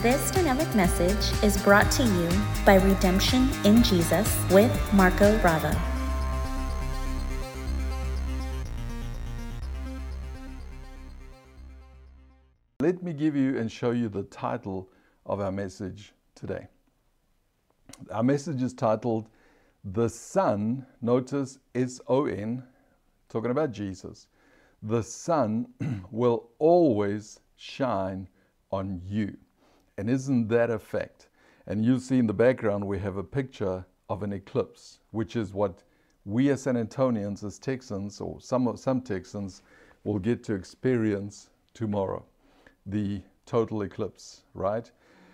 This dynamic message is brought to you by Redemption in Jesus with Marco Bravo. Let me give you and show you the title of our message today. Our message is titled, The Sun, notice S-O-N, talking about Jesus. The sun will always shine on you. And isn't that a fact? And you'll see in the background we have a picture of an eclipse, which is what we as San Antonians, as Texans, or some Texans, will get to experience tomorrow. The total eclipse, right?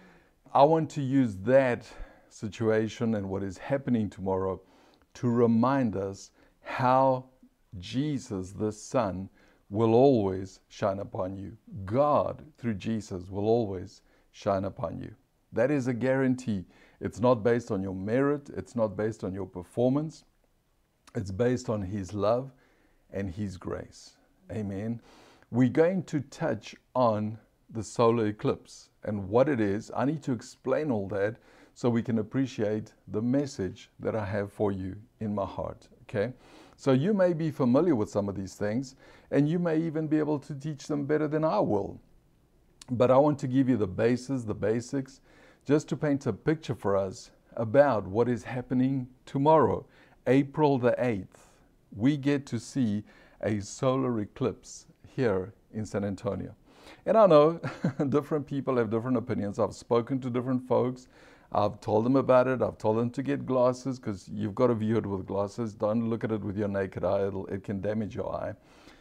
I want to use that situation and what is happening tomorrow to remind us how Jesus, the Son, will always shine upon you. God, through Jesus, will always shine upon you. That is a guarantee. It's not based on your merit. It's not based on your performance. It's based on His love and His grace. Amen. We're going to touch on the solar eclipse and what it is. I need to explain all that so we can appreciate the message that I have for you in my heart. Okay? So you may be familiar with some of these things, and you may even be able to teach them better than I will. But I want to give you the basis, the basics, just to paint a picture for us about what is happening tomorrow, April the 8th. We get to see a solar eclipse here in San Antonio. And I know different people have different opinions. I've spoken to different folks. I've told them about it. I've told them to get glasses because you've got to view it with glasses. Don't look at it with your naked eye. It can damage your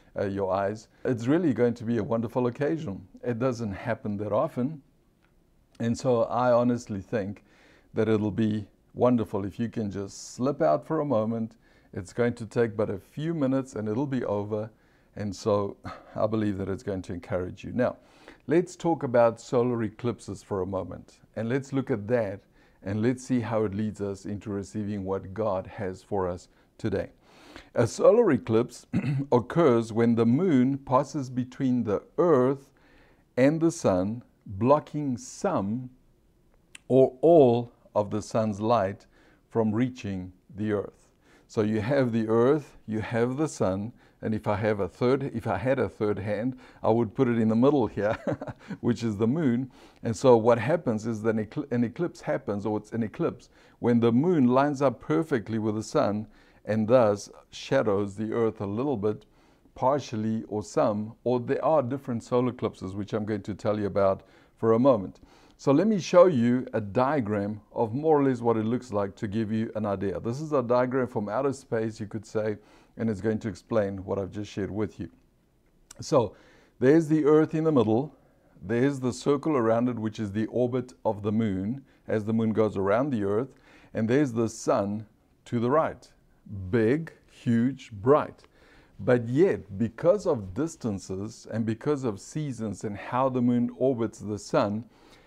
eyes. It's really going to be a wonderful occasion. It doesn't happen that often. And so I honestly think that it'll be wonderful if you can just slip out for a moment. It's going to take but a few minutes and it'll be over. And so I believe that it's going to encourage you. Now, let's talk about solar eclipses for a moment. And let's look at that and let's see how it leads us into receiving what God has for us today. A solar eclipse occurs when the moon passes between the earth and the sun, blocking some or all of the sun's light from reaching the earth. So you have the earth, you have the sun, and if I had a third hand, I would put it in the middle here, which is the moon. And so what happens is that an eclipse happens, or it's an eclipse, when the moon lines up perfectly with the sun and thus shadows the earth a little bit, partially or some, or there are different solar eclipses, which I'm going to tell you about for a moment. So let me show you a diagram of more or less what it looks like to give you an idea. This is a diagram from outer space, you could say, and it's going to explain what I've just shared with you. So there's the earth in the middle. There's the circle around it, which is the orbit of the moon as the moon goes around the earth. And there's the sun to the right. Big, huge, bright. But yet, because of distances and because of seasons and how the moon orbits the sun,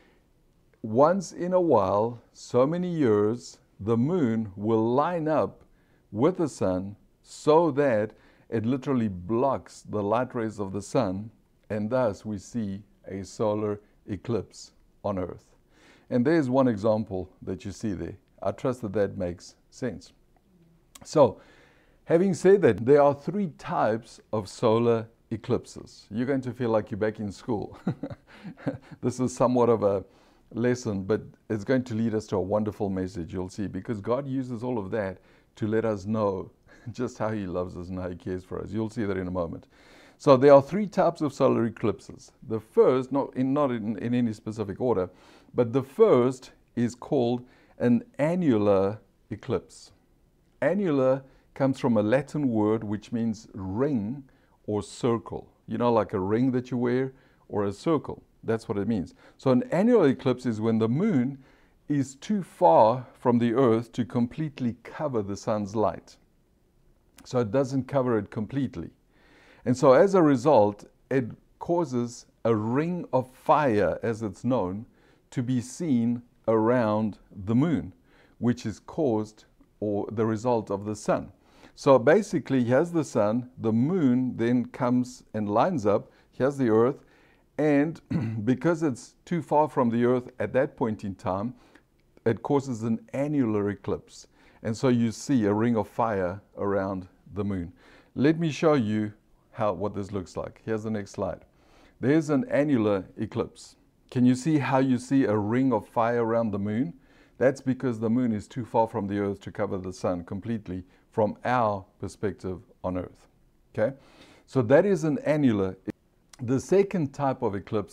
once in a while, so many years, the moon will line up with the sun so that it literally blocks the light rays of the sun, and thus we see a solar eclipse on Earth. And there's one example that you see there. I trust that that makes sense. So, having said that, there are three types of solar eclipses. You're going to feel like you're back in school. This is somewhat of a lesson, but it's going to lead us to a wonderful message, you'll see, because God uses all of that to let us know just how He loves us and how He cares for us. You'll see that in a moment. So there are three types of solar eclipses. The first, not in any specific order, but the first is called an annular eclipse. Annular comes from a Latin word which means ring or circle. You know, like a ring that you wear or a circle. That's what it means. So an annular eclipse is when the moon is too far from the earth to completely cover the sun's light. So it doesn't cover it completely. And so as a result, it causes a ring of fire, as it's known, to be seen around the moon, which is caused or the result of the sun. So basically, here's the sun, the moon then comes and lines up, here's the earth, And because it's too far from the earth at that point in time, it causes an annular eclipse. And so you see a ring of fire around the moon. Let me show you what this looks like. Here's the next slide. There's an annular eclipse. Can you see how you see a ring of fire around the moon? That's because the moon is too far from the earth to cover the sun completely from our perspective on earth. Okay? So that is an annular. The second type of eclipse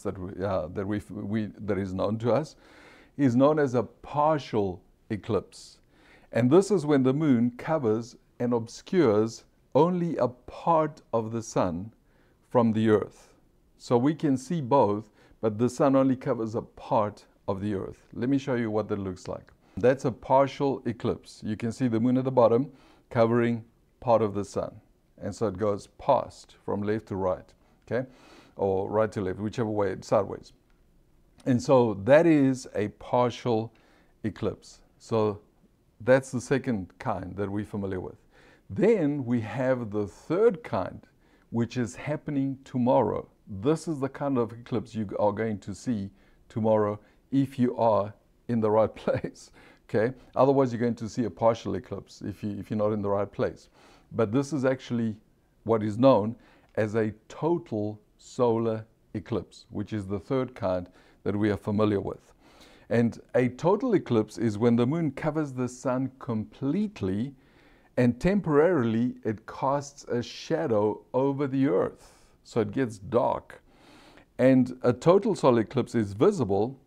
that is known to us is known as a partial eclipse. And this is when the moon covers and obscures only a part of the sun from the earth. So we can see both, but the sun only covers a part of the earth. Let me show you what that looks like. That's a partial eclipse. You can see the moon at the bottom covering part of the sun. And so it goes past from left to right, okay? Or right to left, whichever way, sideways. And so that is a partial eclipse. So that's the second kind that we're familiar with. Then we have the third kind, which is happening tomorrow. This is the kind of eclipse you are going to see tomorrow if you are in the right place, okay? Otherwise, you're going to see a partial eclipse if you're not in the right place. But this is actually what is known as a total solar eclipse, which is the third kind that we are familiar with. And a total eclipse is when the moon covers the sun completely and temporarily it casts a shadow over the earth. So it gets dark. And a total solar eclipse is visible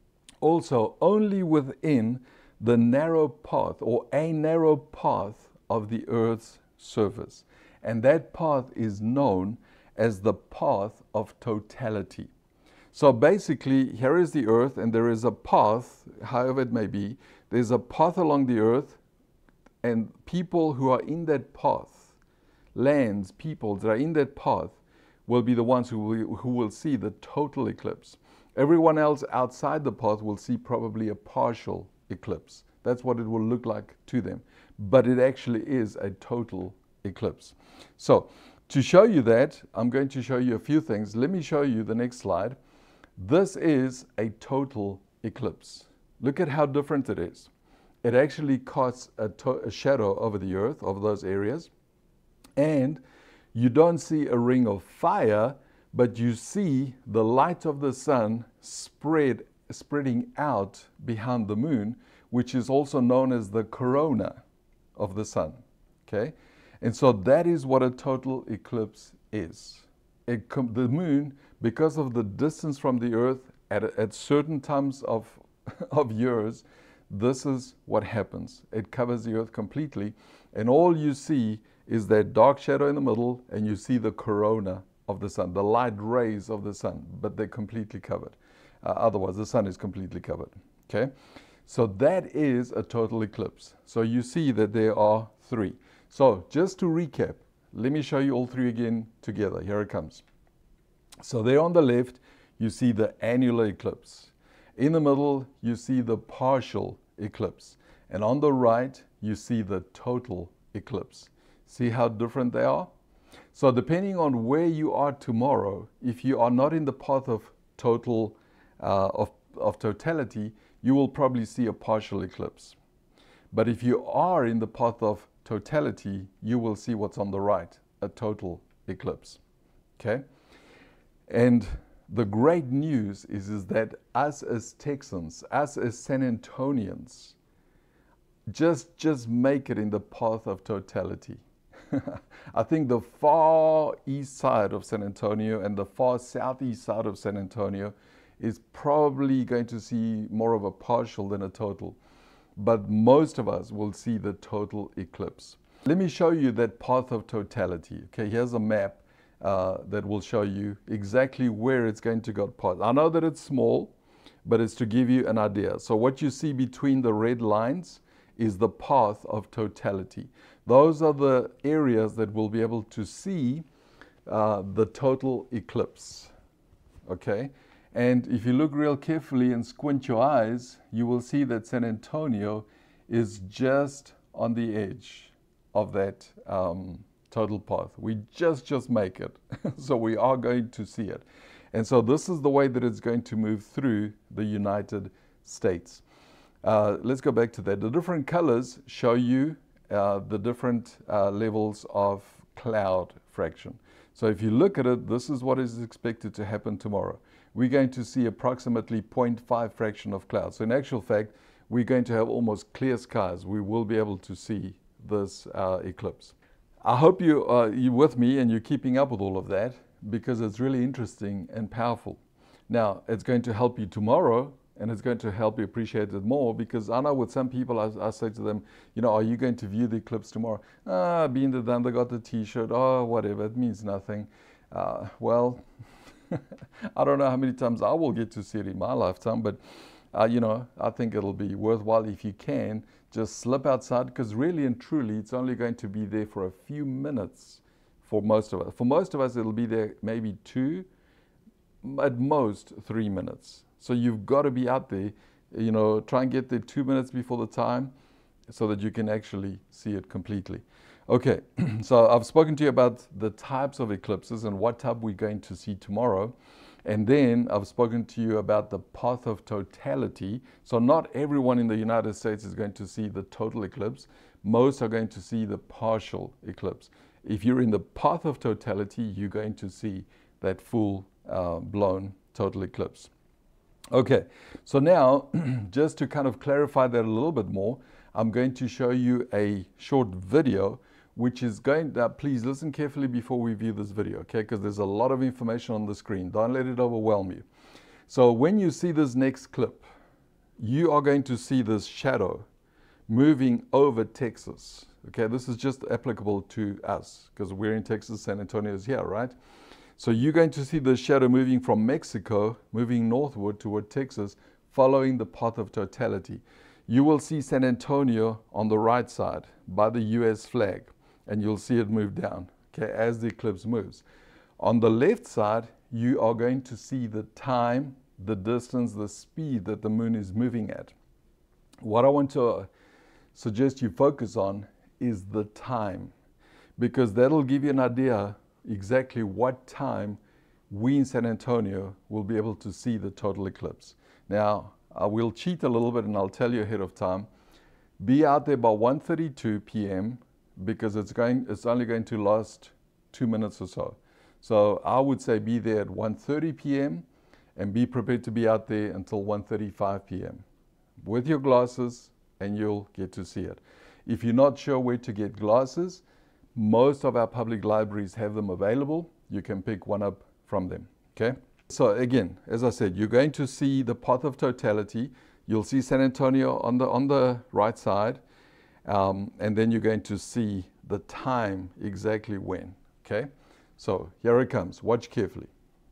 also only within the narrow path or a narrow path of the earth's surface. And that path is known as the path of totality. So basically, here is the earth and there is a path, however it may be, there's a path along the earth, and people who are in that path, lands, people that are in that path, will be the ones who will see the total eclipse. Everyone else outside the path will see probably a partial eclipse. That's what it will look like to them. But it actually is a total eclipse. So to show you that, I'm going to show you a few things. Let me show you the next slide. This is a total eclipse. Look at how different it is. It actually casts a shadow over the earth, over those areas. And you don't see a ring of fire, but you see the light of the sun spreading out behind the moon, which is also known as the corona of the sun. Okay? And so that is what a total eclipse is. The moon, because of the distance from the earth at certain times of years, this is what happens. It covers the earth completely, and all you see is that dark shadow in the middle, and you see the corona of the sun, the light rays of the sun, but they're completely covered. Otherwise, the sun is completely covered. Okay? So that is a total eclipse. So you see that there are three. So just to recap, let me show you all three again together. Here it comes. So there on the left, you see the annular eclipse. In the middle, you see the partial eclipse. And on the right, you see the total eclipse. See how different they are? So depending on where you are tomorrow, if you are not in the path of totality, you will probably see a partial eclipse. But if you are in the path of totality, you will see what's on the right, a total eclipse. Okay? And the great news is that us as Texans, us as San Antonians, just make it in the path of totality. I think the far east side of San Antonio and the far southeast side of San Antonio is probably going to see more of a partial than a total. But most of us will see the total eclipse. Let me show you that path of totality. Okay, here's a map that will show you exactly where it's going to go past. I know that it's small, but it's to give you an idea. So what you see between the red lines is the path of totality. Those are the areas that we'll be able to see the total eclipse. Okay? And if you look real carefully and squint your eyes, you will see that San Antonio is just on the edge of that total path. We just make it. So we are going to see it. And so this is the way that it's going to move through the United States. Let's go back to that. The different colors show you the different levels of cloud fraction. So if you look at it, this is what is expected to happen tomorrow. We're going to see approximately 0.5 fraction of cloud. So in actual fact, we're going to have almost clear skies. We will be able to see this eclipse. I hope you're with me and you're keeping up with all of that, because it's really interesting and powerful. Now, it's going to help you tomorrow, and it's going to help you appreciate it more, because I know with some people, I say to them, you know, are you going to view the eclipse tomorrow? Been there, done, they got the t-shirt, oh, whatever, it means nothing. Well, I don't know how many times I will get to see it in my lifetime, but you know, I think it'll be worthwhile if you can just slip outside, because really and truly, it's only going to be there for a few minutes for most of us. For most of us, it'll be there maybe 2, at most 3 minutes. So you've got to be out there, you know, try and get there 2 minutes before the time so that you can actually see it completely. Okay, so I've spoken to you about the types of eclipses and what type we're going to see tomorrow. And then I've spoken to you about the path of totality. So not everyone in the United States is going to see the total eclipse. Most are going to see the partial eclipse. If you're in the path of totality, you're going to see that full blown total eclipse. Okay, so now just to kind of clarify that a little bit more, I'm going to show you a short video which is going, please listen carefully before we view this video, okay, because there's a lot of information on the screen. Don't let it overwhelm you. So when you see this next clip, you are going to see this shadow moving over Texas. Okay, this is just applicable to us because we're in Texas, San Antonio is here, right? So you're going to see the shadow moving from Mexico, moving northward toward Texas, following the path of totality. You will see San Antonio on the right side by the US flag, and you'll see it move down, okay, as the eclipse moves. On the left side, you are going to see the time, the distance, the speed that the moon is moving at. What I want to suggest you focus on is the time, because that'll give you an idea exactly what time we in San Antonio will be able to see the total eclipse. Now, I will cheat a little bit and I'll tell you ahead of time. Be out there by 1:32 p.m. because it's only going to last 2 minutes or so. So I would say be there at 1:30 p.m. and be prepared to be out there until 1:35 p.m. with your glasses, and you'll get to see it. If you're not sure where to get glasses, most of our public libraries have them available. You can pick one up from them, okay? So again, as I said, you're going to see the path of totality. You'll see San Antonio on the right side, and then you're going to see the time exactly when, okay? So here it comes. Watch carefully.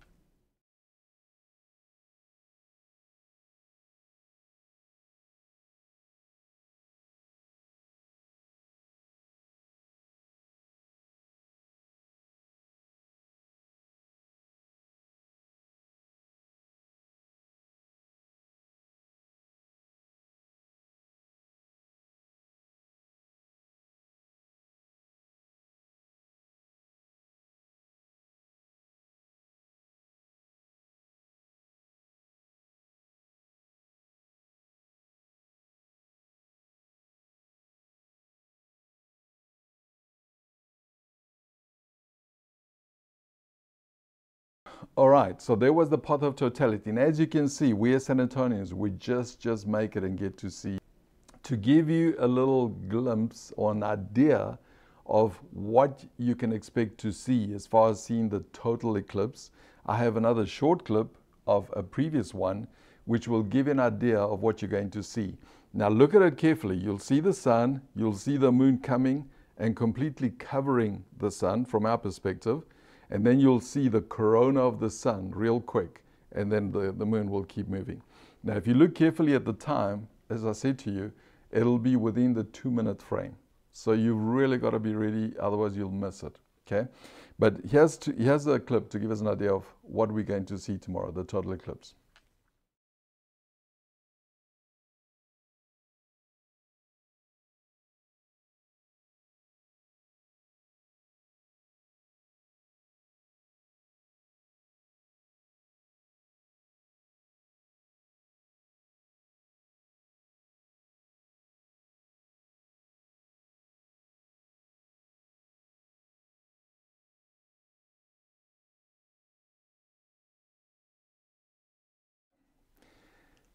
All right, so there was the path of totality. And as you can see, we as San Antonians, we just make it and get to see. To give you a little glimpse or an idea of what you can expect to see as far as seeing the total eclipse, I have another short clip of a previous one, which will give you an idea of what you're going to see. Now look at it carefully. You'll see the sun, you'll see the moon coming and completely covering the sun from our perspective. And then you'll see the corona of the sun real quick, and then the moon will keep moving. Now, if you look carefully at the time, as I said to you, it'll be within the 2-minute frame. So you've really got to be ready, otherwise you'll miss it, okay? But here's a clip to give us an idea of what we're going to see tomorrow, the total eclipse.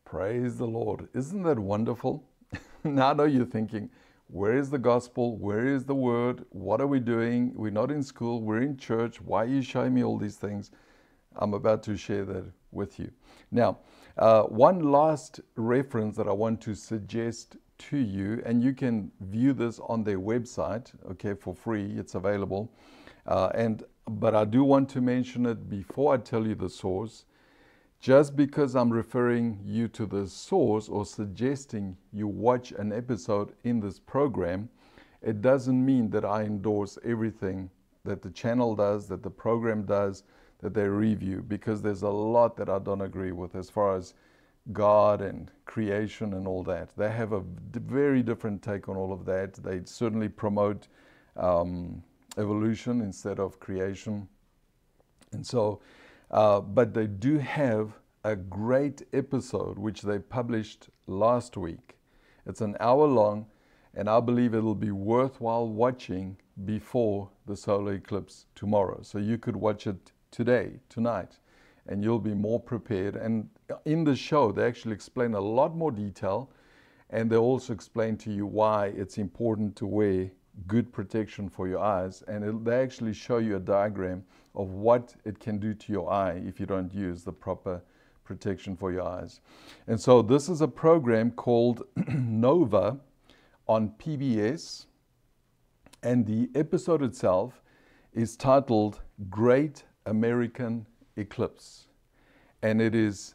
Praise the Lord. Isn't that wonderful? Now I know you're thinking, where is the gospel? Where is the word? What are we doing? We're not in school. We're in church. Why are you showing me all these things? I'm about to share that with you. Now, one last reference that I want to suggest to you, and you can view this on their website, okay, for free. It's available. But I do want to mention it before I tell you the source. Just because I'm referring you to the source or suggesting you watch an episode in this program, it doesn't mean that I endorse everything that the channel does, that the program does, that they review, because there's a lot that I don't agree with as far as God and creation and all that. They have a very different take on all of that. They certainly promote evolution instead of creation. And so, but they do have a great episode which they published last week. It's an hour long, and I believe it'll be worthwhile watching before the solar eclipse tomorrow. So you could watch it today, tonight, and you'll be more prepared. And in the show, they actually explain a lot more detail, and they also explain to you why it's important to wear good protection for your eyes. And they actually show you a diagram of what it can do to your eye if you don't use the proper protection for your eyes. And so this is a program called Nova on PBS, and the episode itself is titled Great American Eclipse, and it's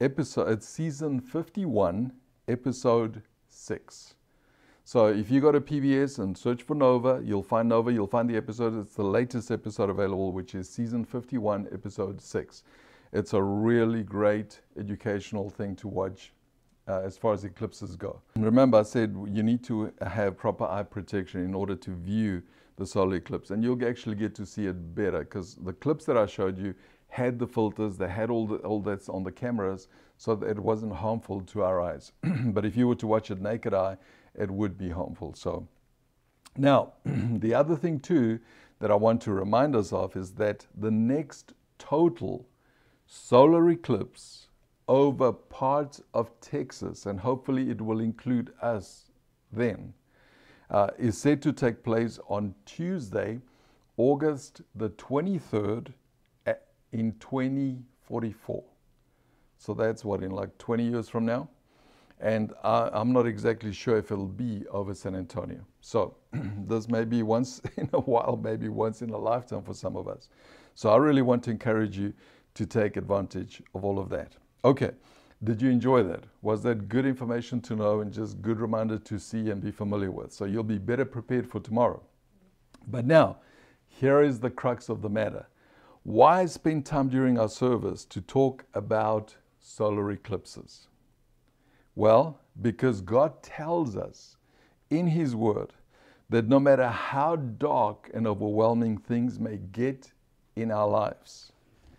season 51, episode 6. So if you go to PBS and search for Nova, you'll find Nova, you'll find the episode. It's the latest episode available, which is season 51, episode 6. It's a really great educational thing to watch as far as eclipses go. And remember, I said you need to have proper eye protection in order to view the solar eclipse, and you'll actually get to see it better, because the clips that I showed you had the filters, they had all that's on the cameras, so that it wasn't harmful to our eyes. But if you were to watch it naked eye, it would be harmful. So now, the other thing too that I want to remind us of is that the next total solar eclipse over parts of Texas, and hopefully it will include us then, is said to take place on Tuesday, August the 23rd in 2044. So that's what, in like 20 years from now? And I'm not exactly sure if it'll be over San Antonio. So this may be once in a while, maybe once in a lifetime for some of us. So I really want to encourage you to take advantage of all of that. Okay, did you enjoy that? Was that good information to know and just good reminder to see and be familiar with? So you'll be better prepared for tomorrow. But now, here is the crux of the matter. Why spend time during our service to talk about solar eclipses? Well, because God tells us in His Word that no matter how dark and overwhelming things may get in our lives,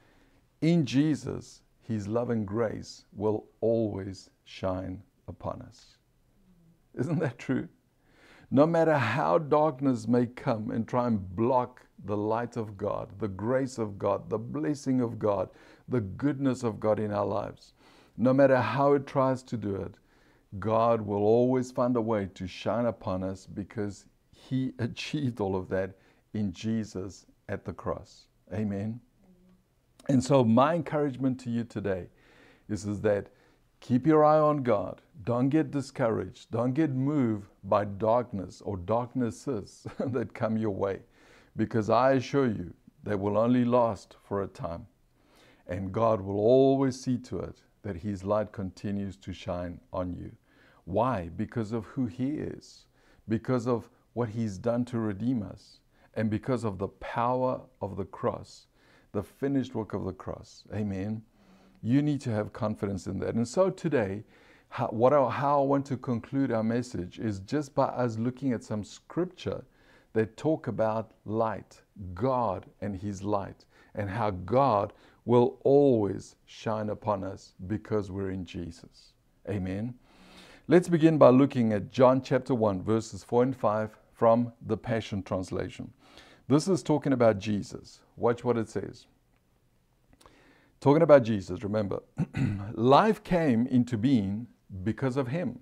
in Jesus, His love and grace will always shine upon us. Isn't that true? No matter how darkness may come and try and block the light of God, the grace of God, the blessing of God, the goodness of God in our lives, no matter how it tries to do it, God will always find a way to shine upon us, because He achieved all of that in Jesus at the cross. Amen. And so my encouragement to you today is that keep your eye on God. Don't get discouraged. Don't get moved by darkness or darknesses that come your way, because I assure you they will only last for a time. And God will always see to it that His light continues to shine on you. Why? Because of who He is, because of what He's done to redeem us, and because of the power of the cross, the finished work of the cross. Amen. You need to have confidence in that. And so today, how I want to conclude our message is just by us looking at some scripture that talk about light, God and His light, and how God will always shine upon us because we're in Jesus. Amen. Let's begin by looking at John chapter 1, verses 4 and 5 from the Passion Translation. This is talking about Jesus. Watch what it says. Talking about Jesus, remember, life came into being because of him.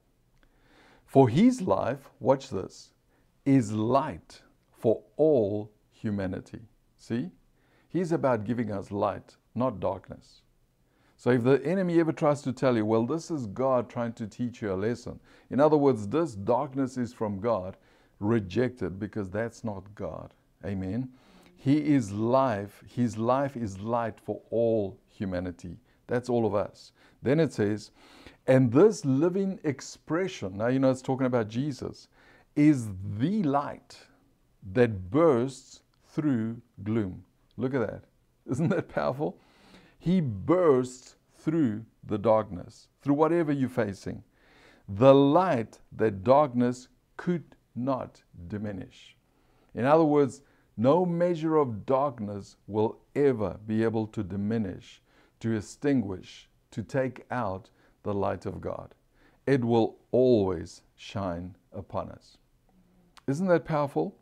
For his life, watch this, is light for all humanity. See? He's about giving us light, not darkness. So if the enemy ever tries to tell you, well, this is God trying to teach you a lesson. In other words, this darkness is from God, reject it, because that's not God. Amen. He is life. His life is light for all humanity. That's all of us. Then it says, and this living expression, now you know it's talking about Jesus, is the light that bursts through gloom. Look at that. Isn't that powerful? He bursts through the darkness, through whatever you're facing. The light that darkness could not diminish. In other words, no measure of darkness will ever be able to diminish, to extinguish, to take out the light of God. It will always shine upon us. Isn't that powerful?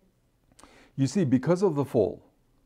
You see, because of the fall,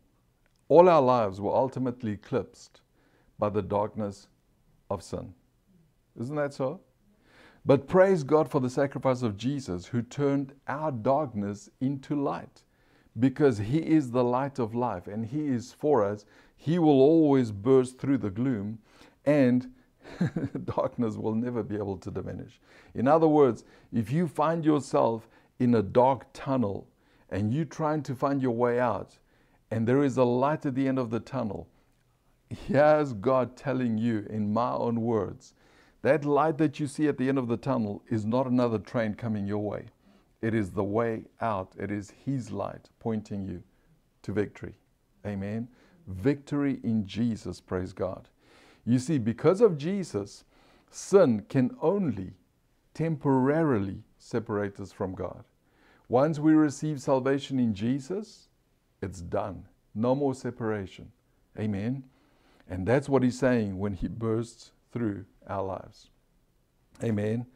all our lives were ultimately eclipsed by the darkness of sin. Isn't that so? But praise God for the sacrifice of Jesus, who turned our darkness into light. Because he is the light of life and he is for us, he will always burst through the gloom, and darkness will never be able to diminish. In other words, if you find yourself in a dark tunnel and you're trying to find your way out, and there is a light at the end of the tunnel, here's God telling you in my own words, that light that you see at the end of the tunnel is not another train coming your way. It is the way out. It is his light pointing you to victory. Amen. Victory in Jesus, praise God. You see, because of Jesus, sin can only temporarily separate us from God. Once we receive salvation in Jesus, it's done. No more separation. Amen. And that's what he's saying when he bursts through our lives. Amen.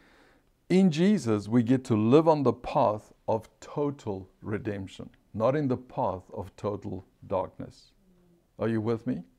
In Jesus, we get to live on the path of total redemption, not in the path of total darkness. Are you with me?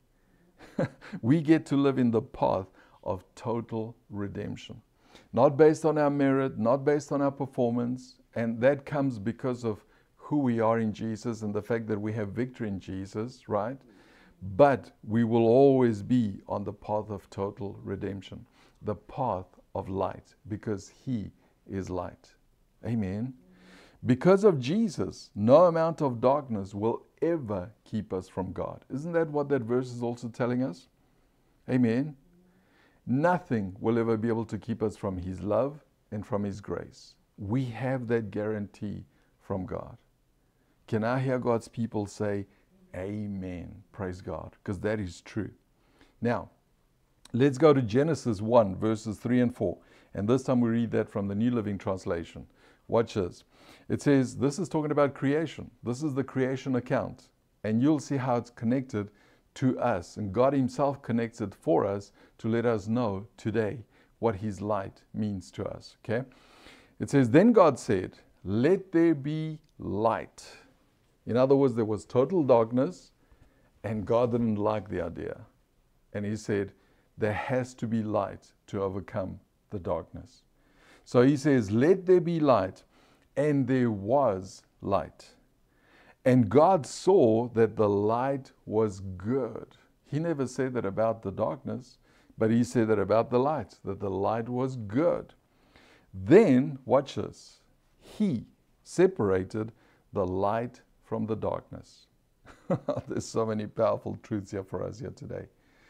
We get to live in the path of total redemption, not based on our merit, not based on our performance, and that comes because of who we are in Jesus and the fact that we have victory in Jesus, right? But we will always be on the path of total redemption, the path of light, because he is light. Amen. Because of Jesus, no amount of darkness will ever keep us from God. Isn't that what that verse is also telling us? Amen. Nothing will ever be able to keep us from his love and from his grace. We have that guarantee from God. Can I hear God's people say, amen? Praise God, because that is true. Now, let's go to Genesis 1, verses 3 and 4. And this time we read that from the New Living Translation. Watch this. It says, this is talking about creation. This is the creation account. And you'll see how it's connected to us. And God himself connects it for us to let us know today what his light means to us. Okay? It says, then God said, let there be light. In other words, there was total darkness, and God didn't like the idea. And he said, there has to be light to overcome the darkness. So he says, let there be light, and there was light. And God saw that the light was good. He never said that about the darkness, but he said that about the light, that the light was good. Then, watch this, he separated the light from the darkness. There's so many powerful truths here for us here today.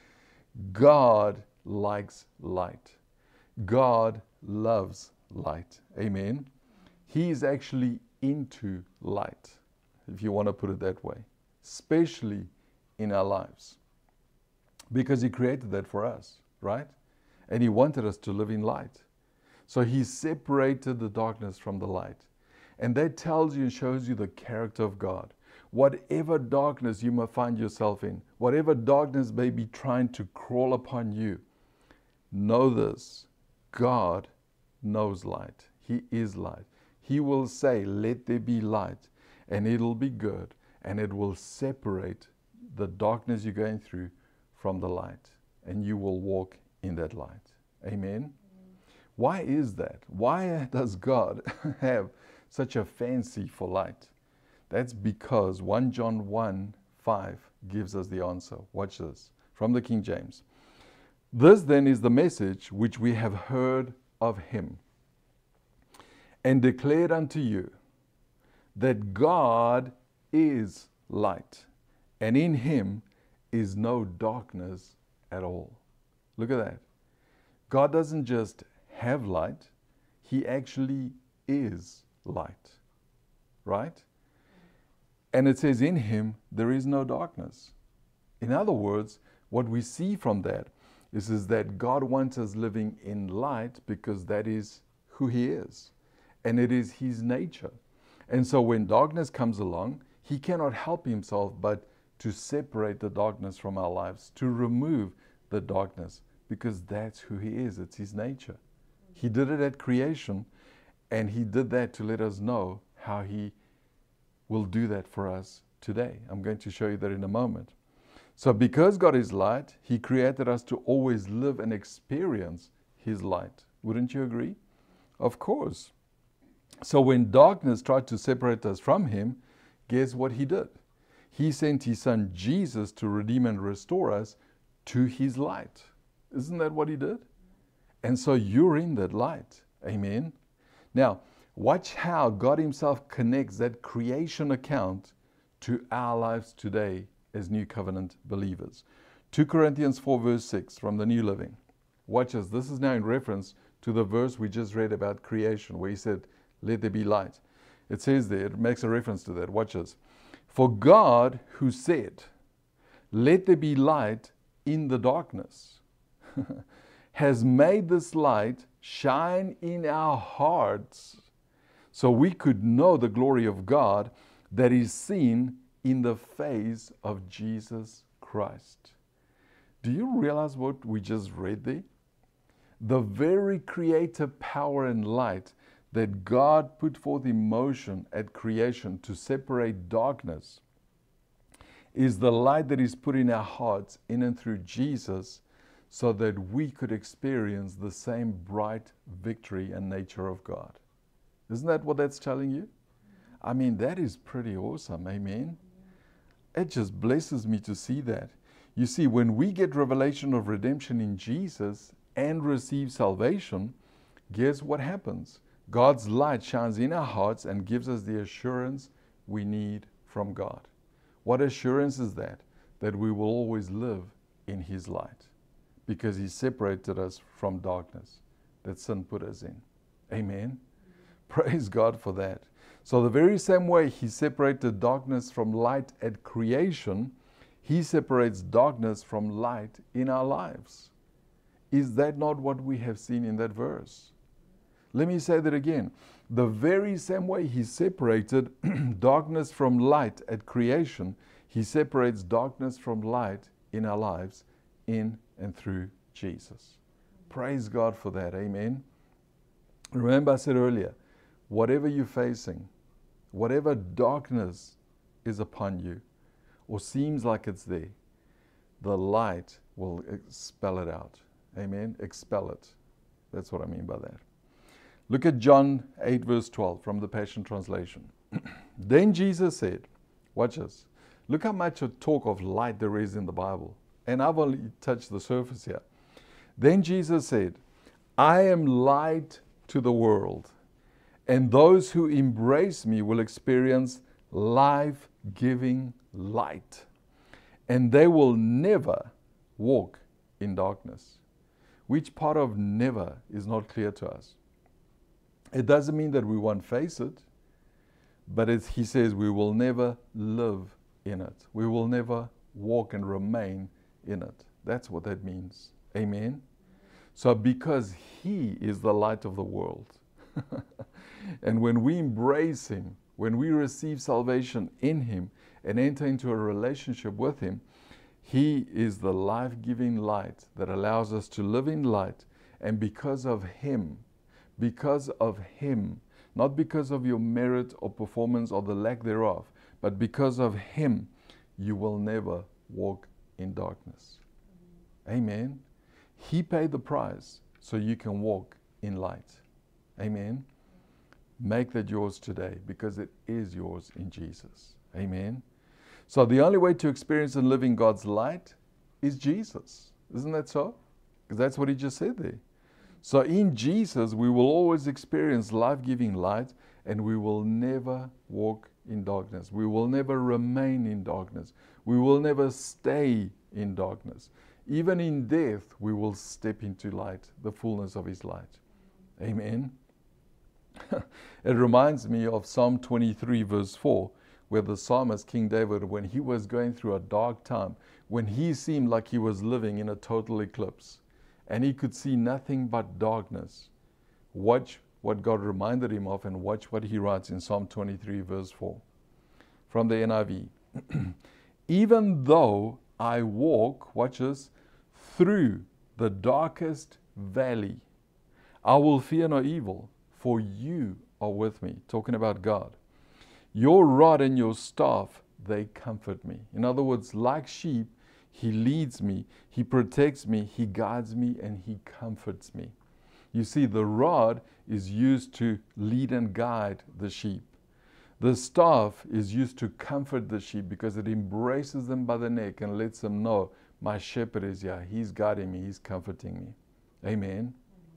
God likes light. God loves light. Amen. He is actually into light, if you want to put it that way, especially in our lives, because he created that for us, right? And he wanted us to live in light. So he separated the darkness from the light. And that tells you and shows you the character of God. Whatever darkness you may find yourself in, whatever darkness may be trying to crawl upon you, know this, God knows light. He is light. He will say, let there be light, and it'll be good, and it will separate the darkness you're going through from the light, and you will walk in that light. Amen? Why is that? Why does God have such a fancy for light? That's because 1 John 1:5 gives us the answer. Watch this, from the King James. This then is the message which we have heard of him and declared unto you, that God is light, and in him is no darkness at all. Look at that. God doesn't just have light, he actually is light, right? And it says in him there is no darkness. In other words, what we see from that is that God wants us living in light because that is who he is, and it is his nature. And so when darkness comes along, he cannot help himself but to separate the darkness from our lives, to remove the darkness, because that's who he is. It's his nature. He did it at creation, and he did that to let us know how he will do that for us today. I'm going to show you that in a moment. So because God is light, he created us to always live and experience his light. Wouldn't you agree? Of course. So when darkness tried to separate us from him, guess what he did? He sent his son Jesus to redeem and restore us to his light. Isn't that what he did? And so you're in that light. Amen. Now, watch how God himself connects that creation account to our lives today as New Covenant believers. 2 Corinthians 4 verse 6 from the New Living. Watch this. This is now in reference to the verse we just read about creation, where he said, let there be light. It says there, it makes a reference to that. Watch this. For God who said, let there be light in the darkness, has made this light shine in our hearts so we could know the glory of God that is seen in the face of Jesus Christ. Do you realize what we just read there? The very creative power and light that God put forth in motion at creation to separate darkness is the light that is put in our hearts in and through Jesus, so that we could experience the same bright victory and nature of God. Isn't that what that's telling you? I mean, that is pretty awesome. Amen. It just blesses me to see that. You see, when we get revelation of redemption in Jesus and receive salvation, guess what happens? God's light shines in our hearts and gives us the assurance we need from God. What assurance is that? That we will always live in his light, because he separated us from darkness that sin put us in. Amen. Praise God for that. So the very same way he separated darkness from light at creation, he separates darkness from light in our lives. Is that not what we have seen in that verse? Let me say that again. The very same way he separated darkness from light at creation, he separates darkness from light in our lives, in and through Jesus. Praise God for that. Amen. Remember I said earlier, whatever you're facing, whatever darkness is upon you or seems like it's there, the light will expel it out. Amen. Expel it. That's what I mean by that. Look at John 8 verse 12 from the Passion Translation. Then Jesus said, watch this. Look how much talk of light there is in the Bible. And I've only touched the surface here. Then Jesus said, I am light to the world, and those who embrace me will experience life-giving light, and they will never walk in darkness. Which part of never is not clear to us? It doesn't mean that we won't face it, but he says we will never live in it. We will never walk and remain in it. That's what that means. Amen. So because he is the light of the world, and when we embrace him, when we receive salvation in him and enter into a relationship with him, he is the life-giving light that allows us to live in light. And because of him, not because of your merit or performance or the lack thereof, but because of him, you will never walk in darkness. Amen. He paid the price so you can walk in light. Amen. Make that yours today because it is yours in Jesus. Amen. So the only way to experience and live in God's light is Jesus. Isn't that so? Because that's what he just said there. So in Jesus, we will always experience life-giving light, and we will never walk in darkness. We will never remain in darkness. We will never stay in darkness. Even in death, we will step into light, the fullness of his light. Amen. It reminds me of Psalm 23 verse 4, where the psalmist King David, when he was going through a dark time, when he seemed like he was living in a total eclipse, and he could see nothing but darkness, watch what God reminded him of, and watch what he writes in Psalm 23 verse 4 from the NIV. Even though I walk, watch this, through the darkest valley, I will fear no evil, for you are with me. Talking about God. Your rod and your staff, they comfort me. In other words, like sheep, he leads me, he protects me, he guides me, and he comforts me. You see, the rod is used to lead and guide the sheep. The staff is used to comfort the sheep because it embraces them by the neck and lets them know, my shepherd is here, he's guiding me, he's comforting me. Amen.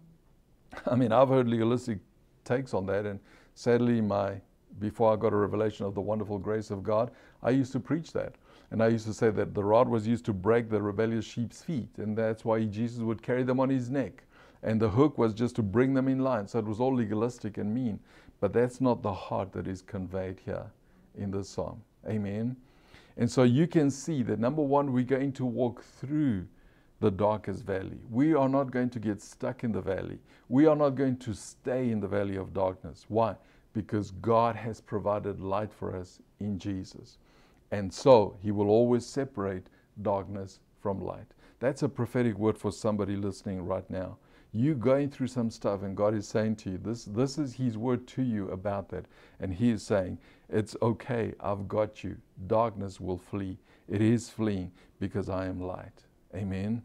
I mean, I've heard legalistic takes on that, and sadly, before I got a revelation of the wonderful grace of God, I used to preach that. And I used to say that the rod was used to break the rebellious sheep's feet, and that's why Jesus would carry them on his neck. And the hook was just to bring them in line. So it was all legalistic and mean. But that's not the heart that is conveyed here in this psalm. Amen. And so you can see that, number one, we're going to walk through the darkest valley. We are not going to get stuck in the valley. We are not going to stay in the valley of darkness. Why? Because God has provided light for us in Jesus. And so he will always separate darkness from light. That's a prophetic word for somebody listening right now. You're going through some stuff, and God is saying to you, this is his word to you about that. And he is saying, it's okay, I've got you. Darkness will flee. It is fleeing because I am light. Amen.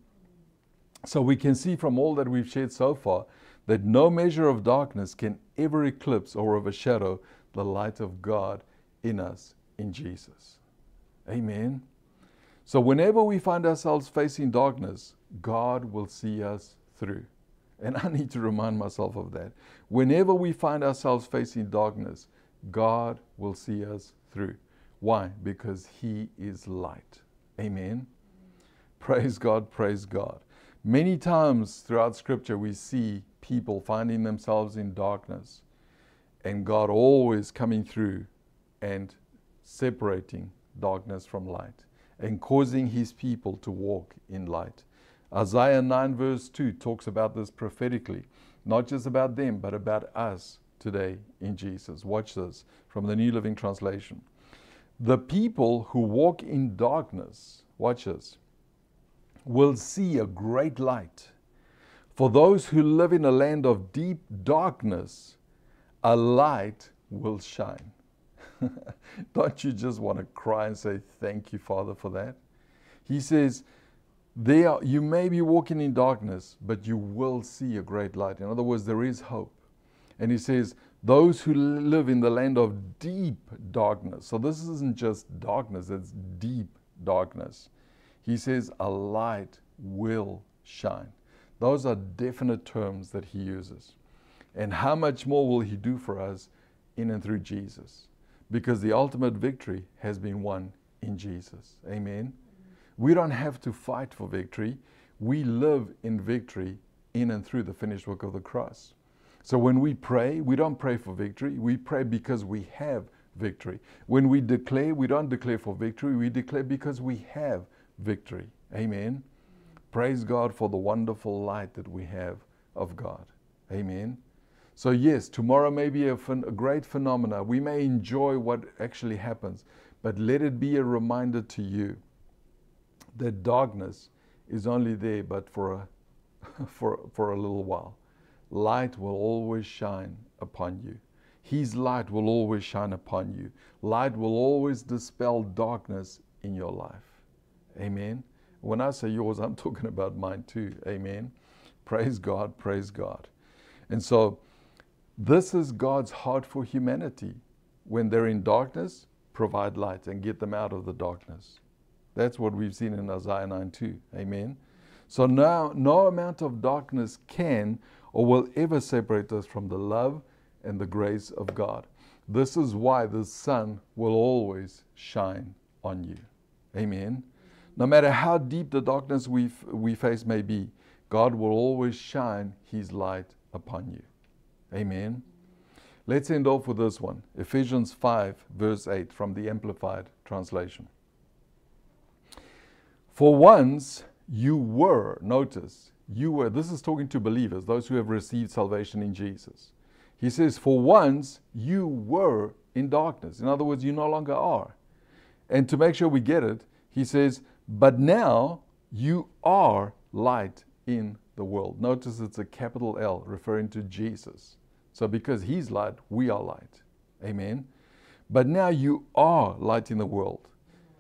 So we can see from all that we've shared so far that no measure of darkness can ever eclipse or overshadow the light of God in us, in Jesus. Amen. So whenever we find ourselves facing darkness, God will see us through. And I need to remind myself of that. Whenever we find ourselves facing darkness, God will see us through. Why? Because he is light. Amen. Praise God, praise God. Many times throughout Scripture we see people finding themselves in darkness, and God always coming through and separating darkness from light and causing his people to walk in light. Isaiah 9 verse 2 talks about this prophetically, not just about them, but about us today in Jesus. Watch this from the New Living Translation. The people who walk in darkness, watch this, will see a great light. For those who live in a land of deep darkness, a light will shine. Don't you just want to cry and say, thank you, Father, for that? He says, you may be walking in darkness, but you will see a great light. In other words, there is hope. And he says, those who live in the land of deep darkness. So this isn't just darkness, it's deep darkness. He says, a light will shine. Those are definite terms that he uses. And how much more will he do for us in and through Jesus? Because the ultimate victory has been won in Jesus. Amen. We don't have to fight for victory. We live in victory in and through the finished work of the cross. So when we pray, we don't pray for victory. We pray because we have victory. When we declare, we don't declare for victory. We declare because we have victory. Amen. Praise God for the wonderful light that we have of God. Amen. So yes, tomorrow may be a great phenomena. We may enjoy what actually happens, but let it be a reminder to you that darkness is only there but for a little while. Light will always shine upon you. His light will always shine upon you. Light will always dispel darkness in your life. Amen. When I say yours, I'm talking about mine too. Amen. Praise God, praise God. And so this is God's heart for humanity. When they're in darkness, provide light and get them out of the darkness. That's what we've seen in Isaiah 9:2. Amen. So now no amount of darkness can or will ever separate us from the love and the grace of God. This is why the sun will always shine on you. Amen. No matter how deep the darkness we face may be, God will always shine His light upon you. Amen. Let's end off with this one. Ephesians 5 verse 8 from the Amplified Translation. For once you were, notice, you were, this is talking to believers, those who have received salvation in Jesus. He says, for once you were in darkness. In other words, you no longer are. And to make sure we get it, he says, but now you are light in the world. Notice it's a capital L referring to Jesus. So because He's light, we are light. Amen. But now you are light in the world,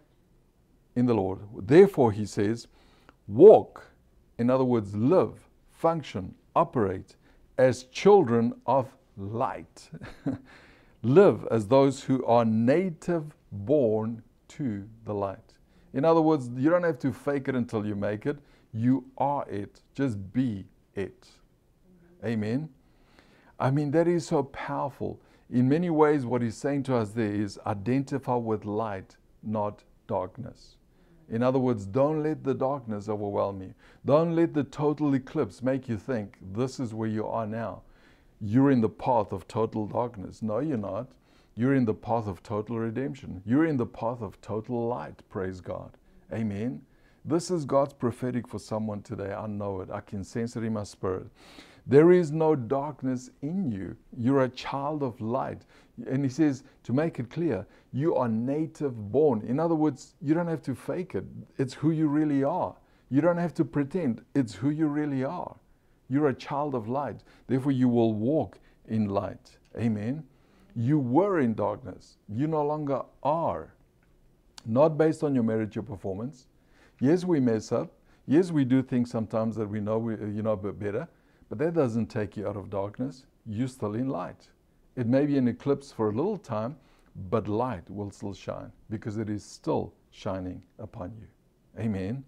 in the Lord. Therefore, he says, walk, in other words, live, function, operate as children of light. Live as those who are native born to the light. In other words, you don't have to fake it until you make it. You are it. Just be it. Amen. I mean, that is so powerful. In many ways, what he's saying to us there is identify with light, not darkness. In other words, don't let the darkness overwhelm you. Don't let the total eclipse make you think this is where you are now. You're in the path of total darkness. No, you're not. You're in the path of total redemption. You're in the path of total light. Praise God. Amen. This is God's prophetic for someone today. I know it. I can sense it in my spirit. There is no darkness in you. You're a child of light. And he says, to make it clear, you are native born. In other words, you don't have to fake it. It's who you really are. You don't have to pretend. It's who you really are. You're a child of light. Therefore, you will walk in light. Amen. You were in darkness. You no longer are. Not based on your merit, your performance. Yes, we mess up. Yes, we do things sometimes that we know a bit better. But that doesn't take you out of darkness. You're still in light. It may be an eclipse for a little time, but light will still shine because it is still shining upon you. Amen.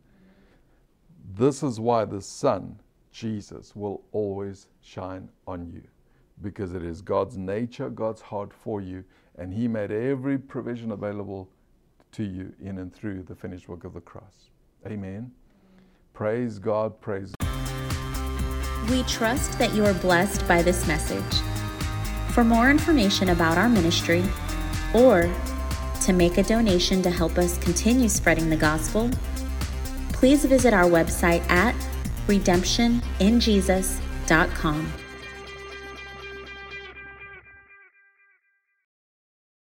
This is why the sun, Jesus, will always shine on you, because it is God's nature, God's heart for you, and He made every provision available to you in and through the finished work of the cross. Amen. Praise God, praise God. We trust that you are blessed by this message. For more information about our ministry or to make a donation to help us continue spreading the gospel, please visit our website at redemptioninjesus.com.